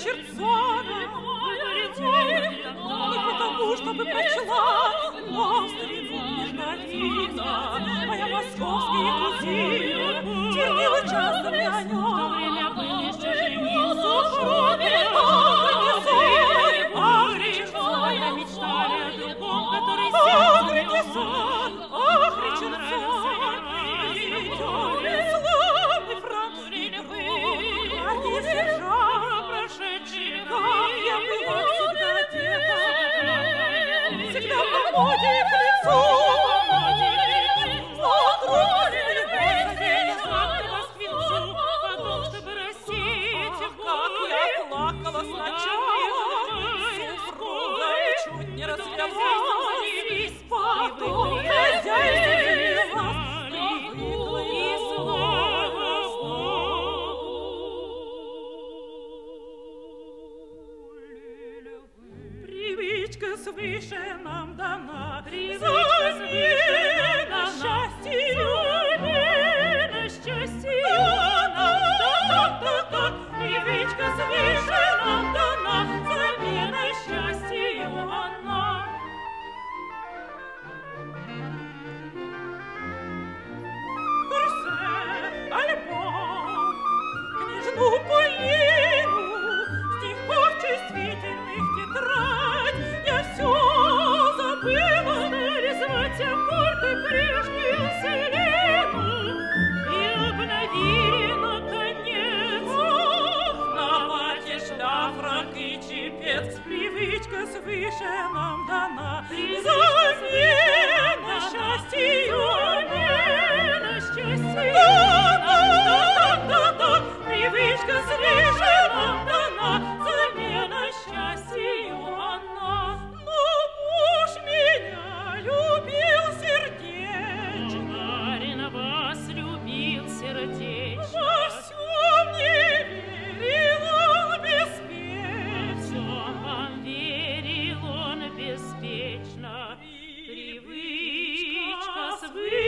Черцова, не потому, чтобы прочла Мастрицу Книжготина, моя московские кузины, чернила часто мне о нем. В то время был еще женился, супруги, Моя мечтали о другом, который сердце славный французский друг, а если жар прошедший века, я была всегда одета, всегда по моде к лицу, потом, чтобы рассеять как я плакала сначала, супруга чуть не развелась, потом хозяйство привыкла и слава Богу. Привычка свыше нам дана, Привычка свыше нам счастье, на счастье привычка свыше нам дана, замена счастью она. Корсе, альбом, княжну Полину, стихов чувствительных тетрадь, я все забыла, стали звать аккорды прежнюю Селену и обновили наконец. на платье шляфрак и чепец, привычка свыше нам дана, замена счастью На счастье да, привычка свыше нам дана, замена счастью она. Но муж меня любил сердечно, Барин вас любил сердечно, во всем не верил он беспечно. вам верил он беспечно. Привычка свыше